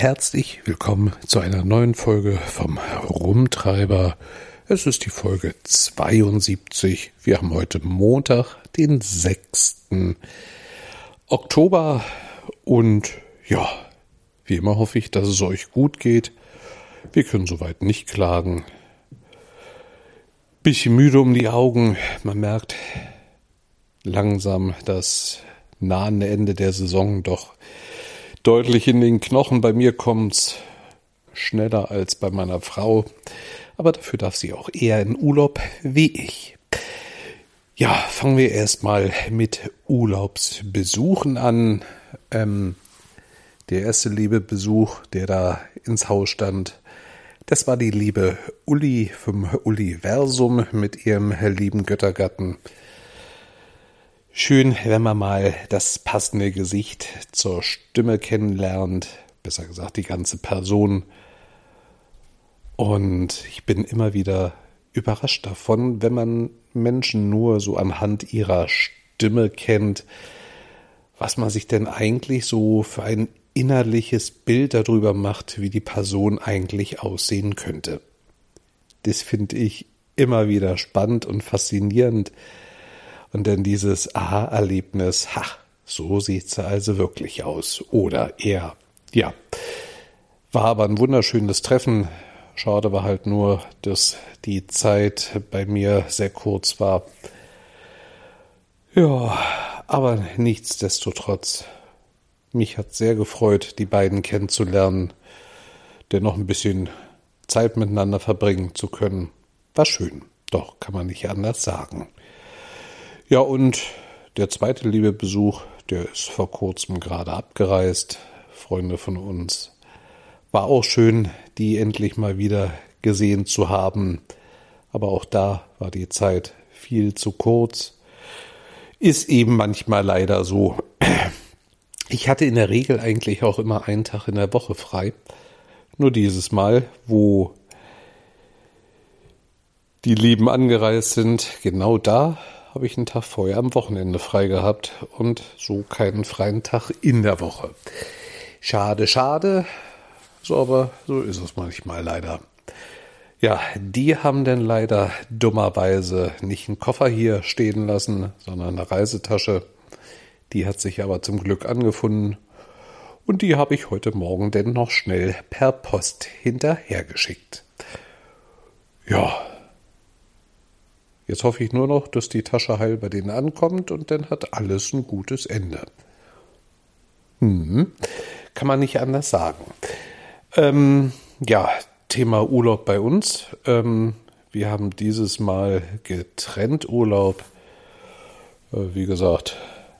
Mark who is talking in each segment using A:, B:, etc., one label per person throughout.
A: herzlich willkommen zu einer neuen Folge vom Rumtreiber. Es ist die Folge 72. Wir haben heute Montag, den 6. Oktober und ja, wie immer hoffe ich, dass es euch gut geht. Wir können soweit nicht klagen. Bisschen müde um die Augen. Man merkt langsam das nahende Ende der Saison doch deutlich in den Knochen. Bei mir kommt's schneller als bei meiner Frau. Aber dafür darf sie auch eher in Urlaub wie ich. Ja, fangen wir erstmal mit Urlaubsbesuchen an. Der erste liebe Besuch, der da ins Haus stand, das war die liebe Uli vom Uliversum mit ihrem lieben Göttergatten. Schön, wenn man mal das passende Gesicht zur Stimme kennenlernt, besser gesagt die ganze Person. Und ich bin immer wieder überrascht davon, wenn man Menschen nur so anhand ihrer Stimme kennt, was man sich denn eigentlich so für ein innerliches Bild darüber macht, wie die Person eigentlich aussehen könnte. Das finde ich immer wieder spannend und faszinierend. Und dann dieses Aha-Erlebnis, so sieht sie also wirklich aus. Oder eher, ja. War aber ein wunderschönes Treffen. Schade war halt nur, dass die Zeit bei mir sehr kurz war. Ja, aber nichtsdestotrotz, mich hat sehr gefreut, die beiden kennenzulernen, dennoch ein bisschen Zeit miteinander verbringen zu können. War schön, doch kann man nicht anders sagen. Ja, und der zweite liebe Besuch, der ist vor kurzem gerade abgereist. Freunde von uns. War auch schön, die endlich mal wieder gesehen zu haben. Aber auch da war die Zeit viel zu kurz. Ist eben manchmal leider so. Ich hatte in der Regel eigentlich auch immer einen Tag in der Woche frei. Nur dieses Mal, wo die Lieben angereist sind, genau da habe ich einen Tag vorher am Wochenende frei gehabt und so keinen freien Tag in der Woche. Schade, schade. So, aber so ist es manchmal leider. Ja, die haben dann leider dummerweise nicht einen Koffer hier stehen lassen, sondern eine Reisetasche. Die hat sich aber zum Glück angefunden und die habe ich heute Morgen dann noch schnell per Post hinterhergeschickt. Ja, jetzt hoffe ich nur noch, dass die Tasche heil bei denen ankommt und dann hat alles ein gutes Ende. Kann man nicht anders sagen. Ja, Thema Urlaub bei uns. Wir haben dieses Mal getrennt Urlaub. Wie gesagt,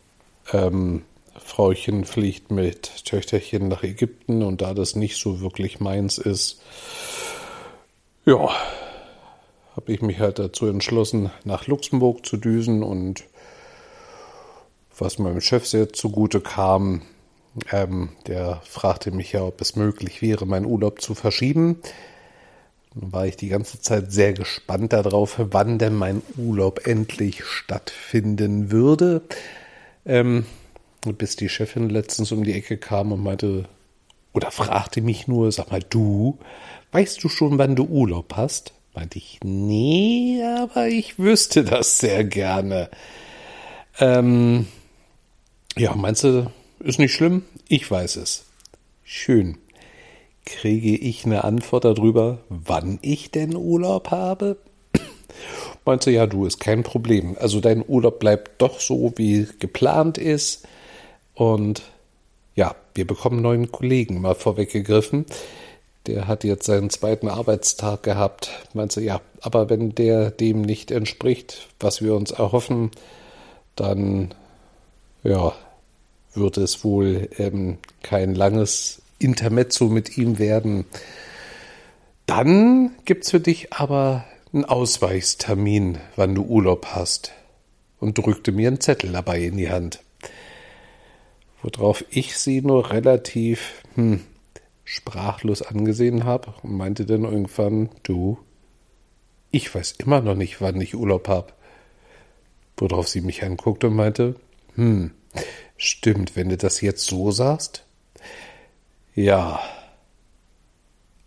A: Frauchen fliegt mit Töchterchen nach Ägypten und da das nicht so wirklich meins ist, ja, habe ich mich halt dazu entschlossen, nach Luxemburg zu düsen und was meinem Chef sehr zugute kam, der fragte mich ja, ob es möglich wäre, meinen Urlaub zu verschieben. Dann war ich die ganze Zeit sehr gespannt darauf, wann denn mein Urlaub endlich stattfinden würde. Bis die Chefin letztens um die Ecke kam und meinte, oder fragte mich nur, sag mal, du, weißt du schon, wann du Urlaub hast? Meinte ich, nee, aber ich wüsste das sehr gerne. Ja, meinst du, ist nicht schlimm? Ich weiß es. Schön. Kriege ich eine Antwort darüber, wann ich denn Urlaub habe? Meinst du, ja, du, ist kein Problem. Also dein Urlaub bleibt doch so, wie geplant ist. Und ja, wir bekommen einen neuen Kollegen, mal vorweggegriffen. Der hat jetzt seinen zweiten Arbeitstag gehabt. Meinst du, ja, aber wenn der dem nicht entspricht, was wir uns erhoffen, dann, ja, wird es wohl kein langes Intermezzo mit ihm werden. Dann gibt's für dich aber einen Ausweichstermin, wann du Urlaub hast. Und drückte mir einen Zettel dabei in die Hand. Worauf ich sie nur relativ sprachlos angesehen habe und meinte dann irgendwann, du, ich weiß immer noch nicht, wann ich Urlaub habe. Worauf sie mich anguckte und meinte, stimmt, wenn du das jetzt so sagst. Ja,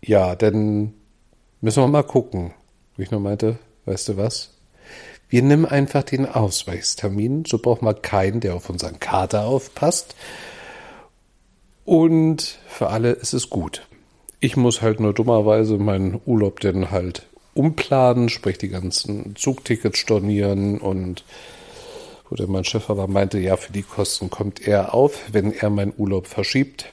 A: ja, dann müssen wir mal gucken. Wo ich nur meinte, weißt du was? Wir nehmen einfach den Ausweichstermin. So braucht man keinen, der auf unseren Kater aufpasst. Und für alle ist es gut. Ich muss halt nur dummerweise meinen Urlaub dann halt umplanen, sprich die ganzen Zugtickets stornieren und wo dann mein Chef aber meinte, ja, für die Kosten kommt er auf, wenn er meinen Urlaub verschiebt.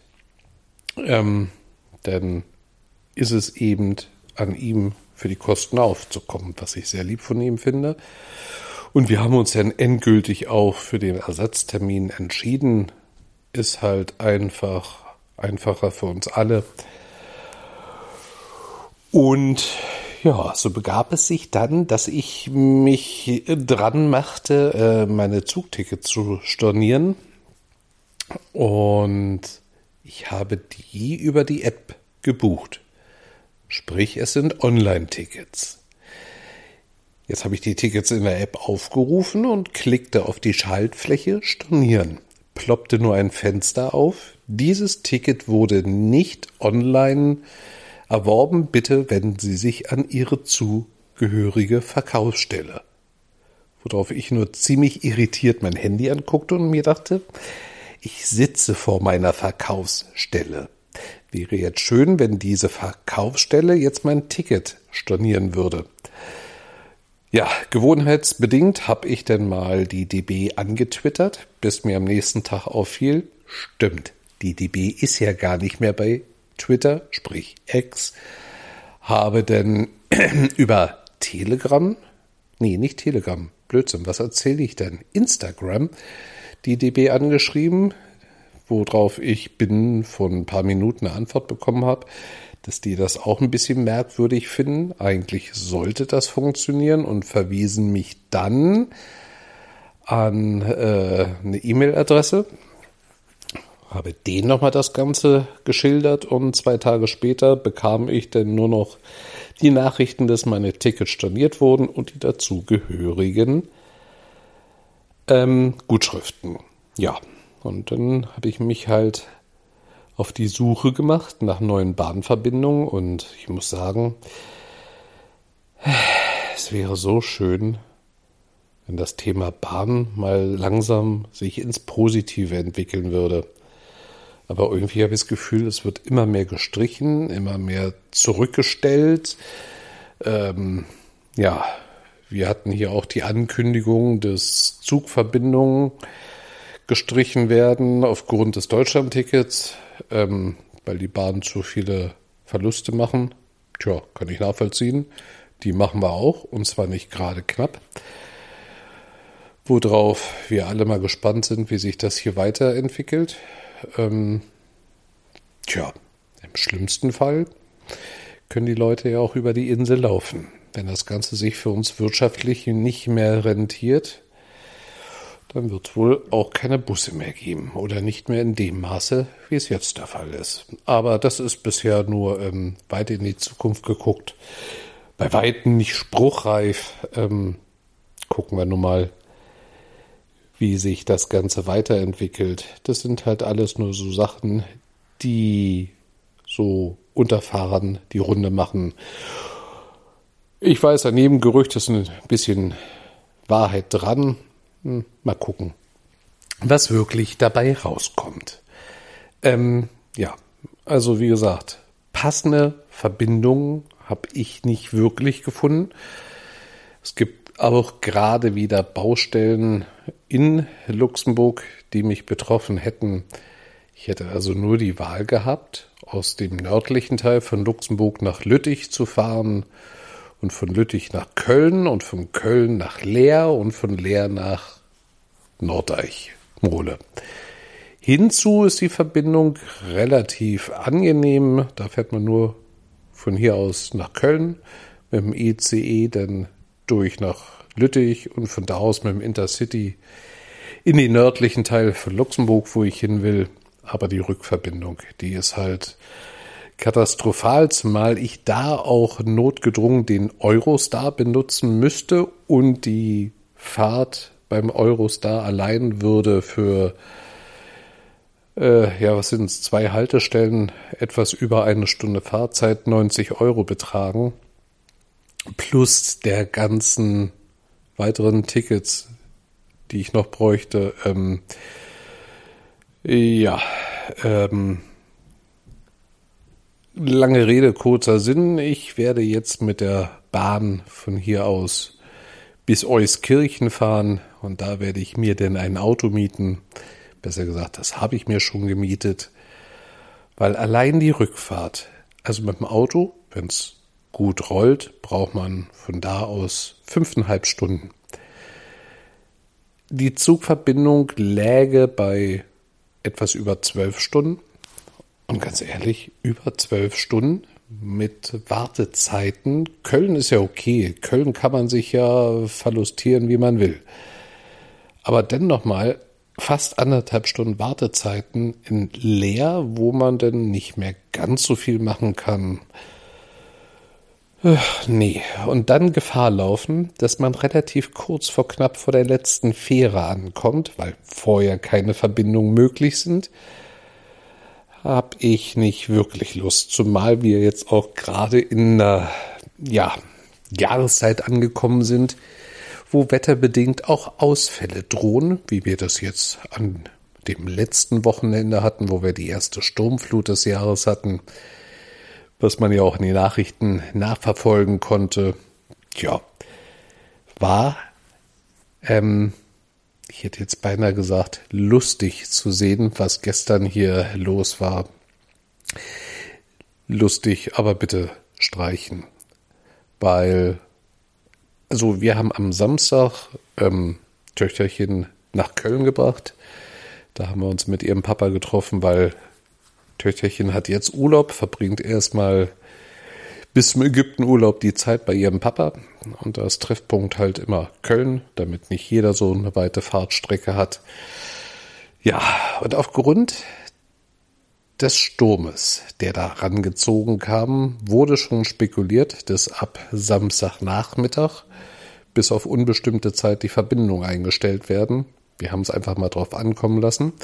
A: Dann ist es eben an ihm, für die Kosten aufzukommen, was ich sehr lieb von ihm finde. Und wir haben uns dann endgültig auch für den Ersatztermin entschieden. Ist halt einfacher für uns alle. Und ja, so begab es sich dann, dass ich mich dran machte, meine Zugtickets zu stornieren. Und ich habe die über die App gebucht. Sprich, es sind Online-Tickets. Jetzt habe ich die Tickets in der App aufgerufen und klickte auf die Schaltfläche Stornieren. Ploppte nur ein Fenster auf. Dieses Ticket wurde nicht online erworben. Bitte wenden Sie sich an Ihre zugehörige Verkaufsstelle. Worauf ich nur ziemlich irritiert mein Handy anguckte und mir dachte, ich sitze vor meiner Verkaufsstelle. Wäre jetzt schön, wenn diese Verkaufsstelle jetzt mein Ticket stornieren würde. Ja, gewohnheitsbedingt habe ich dann mal die DB angetwittert, bis mir am nächsten Tag auffiel, stimmt, die DB ist ja gar nicht mehr bei Twitter, sprich X, habe dann über Telegram, nicht Telegram, Blödsinn, was erzähle ich denn? Instagram, die DB angeschrieben, worauf ich binnen von ein paar Minuten eine Antwort bekommen habe, dass die das auch ein bisschen merkwürdig finden. Eigentlich sollte das funktionieren und verwiesen mich dann an eine E-Mail-Adresse. Habe denen nochmal das Ganze geschildert und 2 Tage später bekam ich dann nur noch die Nachrichten, dass meine Tickets storniert wurden und die dazugehörigen Gutschriften. Ja, und dann habe ich mich halt auf die Suche gemacht nach neuen Bahnverbindungen und ich muss sagen, es wäre so schön, wenn das Thema Bahn mal langsam sich ins Positive entwickeln würde. Aber irgendwie habe ich das Gefühl, es wird immer mehr gestrichen, immer mehr zurückgestellt. Ja, wir hatten hier auch die Ankündigung, dass Zugverbindungen gestrichen werden aufgrund des Deutschlandtickets, weil die Bahnen zu viele Verluste machen. Tja, kann ich nachvollziehen. Die machen wir auch, und zwar nicht gerade knapp. Worauf wir alle mal gespannt sind, wie sich das hier weiterentwickelt. Im schlimmsten Fall können die Leute ja auch über die Insel laufen. Wenn das Ganze sich für uns wirtschaftlich nicht mehr rentiert, dann wird es wohl auch keine Busse mehr geben oder nicht mehr in dem Maße, wie es jetzt der Fall ist. Aber das ist bisher nur weit in die Zukunft geguckt. Bei Weitem nicht spruchreif. Gucken wir nun mal, wie sich das Ganze weiterentwickelt. Das sind halt alles nur so Sachen, die so unter Fahrern die Runde machen. Ich weiß, an jedem Gerücht ist ein bisschen Wahrheit dran. Mal gucken, was wirklich dabei rauskommt. Also wie gesagt, passende Verbindungen habe ich nicht wirklich gefunden. Es gibt auch gerade wieder Baustellen in Luxemburg, die mich betroffen hätten. Ich hätte also nur die Wahl gehabt, aus dem nördlichen Teil von Luxemburg nach Lüttich zu fahren und von Lüttich nach Köln und von Köln nach Leer und von Leer nach Nordeich, Mole. Hinzu ist die Verbindung relativ angenehm. Da fährt man nur von hier aus nach Köln mit dem ICE, dann durch nach Lüttich und von da aus mit dem Intercity in den nördlichen Teil von Luxemburg, wo ich hin will. Aber die Rückverbindung, die ist halt katastrophal, zumal ich da auch notgedrungen den Eurostar benutzen müsste und die Fahrt beim Eurostar allein würde für Ja, was sind es? 2 Haltestellen, etwas über eine Stunde Fahrzeit, 90 € betragen. Plus der ganzen weiteren Tickets, die ich noch bräuchte. Ja, lange Rede, kurzer Sinn. Ich werde jetzt mit der Bahn von hier aus bis Euskirchen fahren und da werde ich mir denn ein Auto mieten. Besser gesagt, das habe ich mir schon gemietet, weil allein die Rückfahrt, also mit dem Auto, wenn es gut rollt, braucht man von da aus 5,5 Stunden. Die Zugverbindung läge bei etwas über 12 Stunden. Und ganz ehrlich, über 12 Stunden mit Wartezeiten. Köln ist ja okay. Köln kann man sich ja verlustieren, wie man will. Aber dann nochmal fast 1,5 Stunden Wartezeiten in Leer, wo man dann nicht mehr ganz so viel machen kann. Nee, und dann Gefahr laufen, dass man relativ kurz knapp vor der letzten Fähre ankommt, weil vorher keine Verbindungen möglich sind, habe ich nicht wirklich Lust. Zumal wir jetzt auch gerade in einer Jahreszeit angekommen sind, wo wetterbedingt auch Ausfälle drohen, wie wir das jetzt an dem letzten Wochenende hatten, wo wir die erste Sturmflut des Jahres hatten, was man ja auch in den Nachrichten nachverfolgen konnte. Tja, war, ich hätte jetzt beinahe gesagt, lustig zu sehen, was gestern hier los war. Lustig, aber bitte streichen. Weil, also wir haben am Samstag Töchterchen nach Köln gebracht. Da haben wir uns mit ihrem Papa getroffen, weil Töchterchen hat jetzt Urlaub, verbringt erstmal bis zum Ägyptenurlaub die Zeit bei ihrem Papa. Und da ist Treffpunkt halt immer Köln, damit nicht jeder so eine weite Fahrtstrecke hat. Ja, und aufgrund des Sturmes, der da rangezogen kam, wurde schon spekuliert, dass ab Samstagnachmittag bis auf unbestimmte Zeit die Verbindung eingestellt werden. Wir haben es einfach mal drauf ankommen lassen.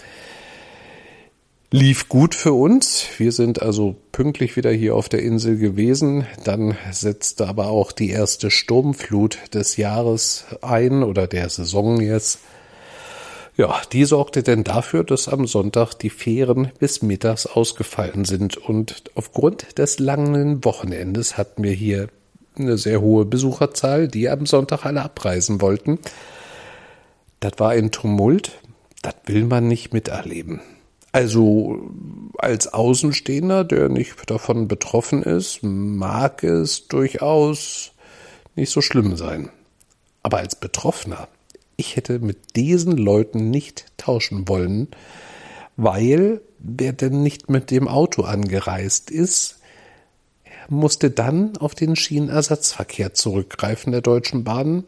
A: Lief gut für uns. Wir sind also pünktlich wieder hier auf der Insel gewesen. Dann setzte aber auch die erste Sturmflut des Jahres ein oder der Saison jetzt. Ja, die sorgte denn dafür, dass am Sonntag die Fähren bis mittags ausgefallen sind. Und aufgrund des langen Wochenendes hatten wir hier eine sehr hohe Besucherzahl, die am Sonntag alle abreisen wollten. Das war ein Tumult. Das will man nicht miterleben. Also als Außenstehender, der nicht davon betroffen ist, mag es durchaus nicht so schlimm sein. Aber als Betroffener, ich hätte mit diesen Leuten nicht tauschen wollen, weil wer denn nicht mit dem Auto angereist ist, musste dann auf den Schienenersatzverkehr zurückgreifen der Deutschen Bahn.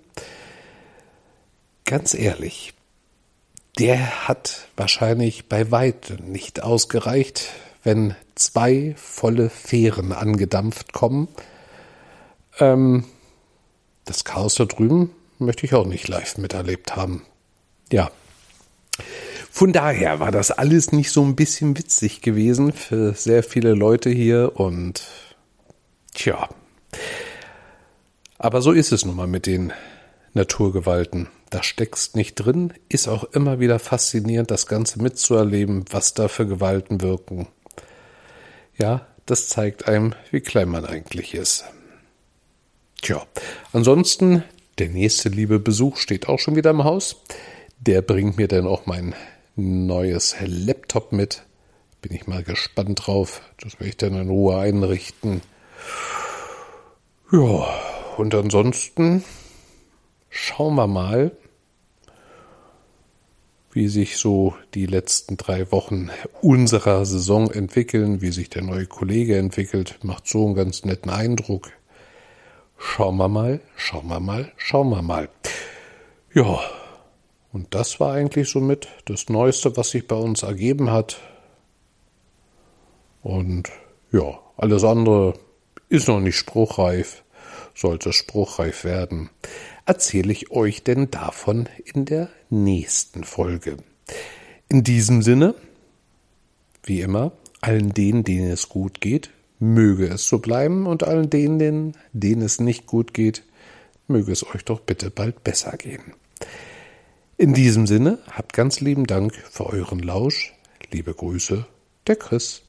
A: Ganz ehrlich, der hat wahrscheinlich bei weitem nicht ausgereicht, wenn 2 volle Fähren angedampft kommen. Das Chaos da drüben möchte ich auch nicht live miterlebt haben. Ja, von daher war das alles nicht so ein bisschen witzig gewesen für sehr viele Leute hier und tja, aber so ist es nun mal mit den Naturgewalten. Da steckst nicht drin, ist auch immer wieder faszinierend, das Ganze mitzuerleben, was da für Gewalten wirken. Ja, das zeigt einem, wie klein man eigentlich ist. Tja, ansonsten, der nächste liebe Besuch steht auch schon wieder im Haus. Der bringt mir dann auch mein neues Laptop mit. Bin ich mal gespannt drauf. Das werde ich dann in Ruhe einrichten. Ja, und ansonsten schauen wir mal, wie sich so die letzten 3 Wochen unserer Saison entwickeln, wie sich der neue Kollege entwickelt. Macht so einen ganz netten Eindruck. Schauen wir mal, schauen wir mal, schauen wir mal. Ja, und das war eigentlich somit das Neueste, was sich bei uns ergeben hat. Und ja, alles andere ist noch nicht spruchreif. Sollte spruchreif werden, erzähle ich euch denn davon in der nächsten Folge. In diesem Sinne, wie immer, allen denen es gut geht, möge es so bleiben und allen denen es nicht gut geht, möge es euch doch bitte bald besser gehen. In diesem Sinne, habt ganz lieben Dank für euren Lausch. Liebe Grüße, der Chris.